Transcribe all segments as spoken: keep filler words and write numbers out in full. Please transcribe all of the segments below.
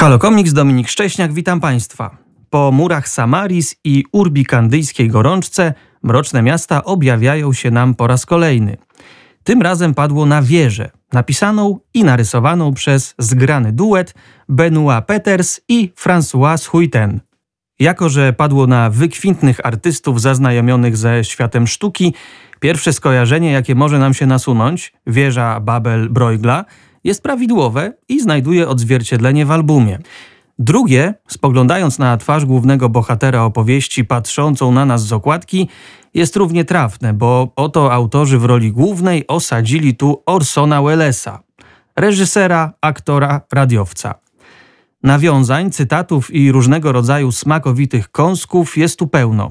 Halo Komiks, Dominik Szcześniak, witam Państwa. Po murach Samaris i urbikandyjskiej gorączce mroczne miasta objawiają się nam po raz kolejny. Tym razem padło na wieżę, napisaną i narysowaną przez zgrany duet Benoit Peeters i François Huyten. Jako że padło na wykwintnych artystów zaznajomionych ze światem sztuki, pierwsze skojarzenie, jakie może nam się nasunąć, wieża Babel Bruegela, jest prawidłowe i znajduje odzwierciedlenie w albumie. Drugie, spoglądając na twarz głównego bohatera opowieści patrzącą na nas z okładki, jest równie trafne, bo oto autorzy w roli głównej osadzili tu Orsona Wellesa, reżysera, aktora, radiowca. Nawiązań, cytatów i różnego rodzaju smakowitych kąsków jest tu pełno.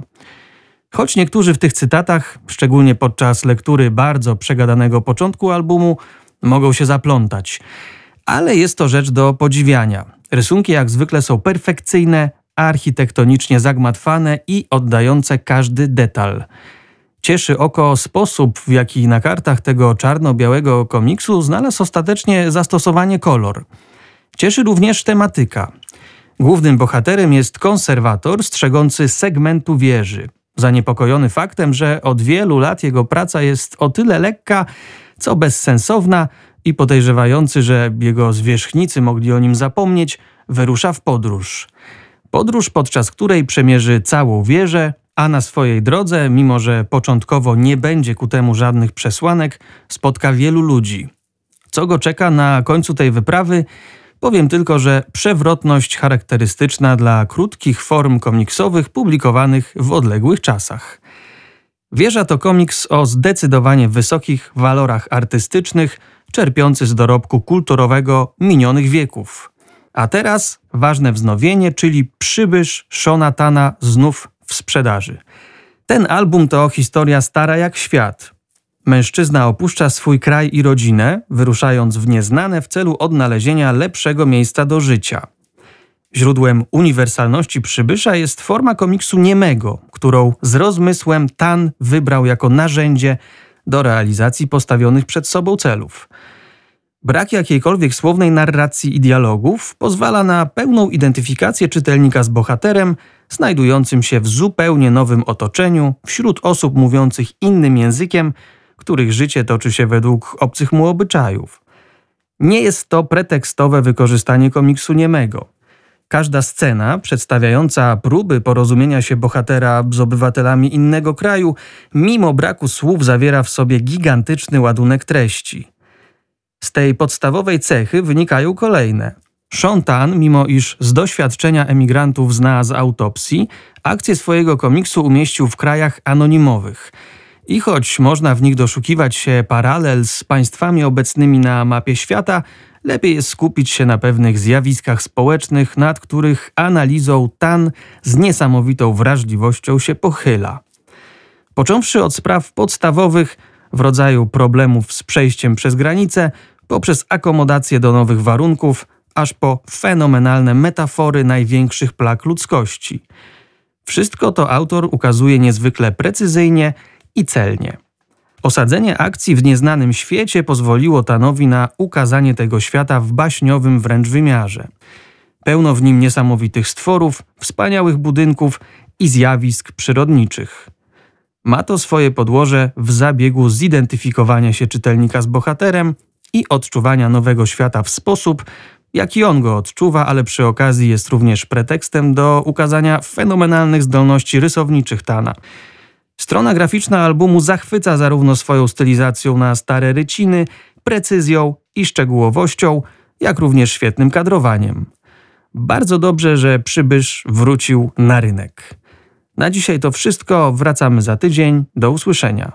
Choć niektórzy w tych cytatach, szczególnie podczas lektury bardzo przegadanego początku albumu, mogą się zaplątać. Ale jest to rzecz do podziwiania. Rysunki jak zwykle są perfekcyjne, architektonicznie zagmatwane i oddające każdy detal. Cieszy oko sposób, w jaki na kartach tego czarno-białego komiksu znalazł ostatecznie zastosowanie kolor. Cieszy również tematyka. Głównym bohaterem jest konserwator strzegący segmentu wieży, zaniepokojony faktem, że od wielu lat jego praca jest o tyle lekka, co bezsensowna, i podejrzewający, że jego zwierzchnicy mogli o nim zapomnieć, wyrusza w podróż. Podróż, podczas której przemierzy całą wieżę, a na swojej drodze, mimo że początkowo nie będzie ku temu żadnych przesłanek, spotka wielu ludzi. Co go czeka na końcu tej wyprawy? Powiem tylko, że przewrotność charakterystyczna dla krótkich form komiksowych publikowanych w odległych czasach. Wieża to komiks o zdecydowanie wysokich walorach artystycznych, czerpiący z dorobku kulturowego minionych wieków. A teraz ważne wznowienie, czyli Przybysz Shonathana znów w sprzedaży. Ten album to historia stara jak świat. Mężczyzna opuszcza swój kraj i rodzinę, wyruszając w nieznane w celu odnalezienia lepszego miejsca do życia. Źródłem uniwersalności Przybysza jest forma komiksu niemego, którą z rozmysłem Tan wybrał jako narzędzie do realizacji postawionych przed sobą celów. Brak jakiejkolwiek słownej narracji i dialogów pozwala na pełną identyfikację czytelnika z bohaterem, znajdującym się w zupełnie nowym otoczeniu, wśród osób mówiących innym językiem, których życie toczy się według obcych mu obyczajów. Nie jest to pretekstowe wykorzystanie komiksu niemego. Każda scena przedstawiająca próby porozumienia się bohatera z obywatelami innego kraju, mimo braku słów zawiera w sobie gigantyczny ładunek treści. Z tej podstawowej cechy wynikają kolejne. Sean Tan, mimo iż z doświadczenia emigrantów zna z autopsji, akcję swojego komiksu umieścił w krajach anonimowych. I choć można w nich doszukiwać się paralel z państwami obecnymi na mapie świata, lepiej jest skupić się na pewnych zjawiskach społecznych, nad których analizą Tan z niesamowitą wrażliwością się pochyla. Począwszy od spraw podstawowych w rodzaju problemów z przejściem przez granicę, poprzez akomodację do nowych warunków, aż po fenomenalne metafory największych plag ludzkości. Wszystko to autor ukazuje niezwykle precyzyjnie i celnie. Osadzenie akcji w nieznanym świecie pozwoliło Tanowi na ukazanie tego świata w baśniowym wręcz wymiarze. Pełno w nim niesamowitych stworów, wspaniałych budynków i zjawisk przyrodniczych. Ma to swoje podłoże w zabiegu zidentyfikowania się czytelnika z bohaterem i odczuwania nowego świata w sposób, jaki on go odczuwa, ale przy okazji jest również pretekstem do ukazania fenomenalnych zdolności rysowniczych Tana. Strona graficzna albumu zachwyca zarówno swoją stylizacją na stare ryciny, precyzją i szczegółowością, jak również świetnym kadrowaniem. Bardzo dobrze, że Przybysz wrócił na rynek. Na dzisiaj to wszystko, wracamy za tydzień, do usłyszenia.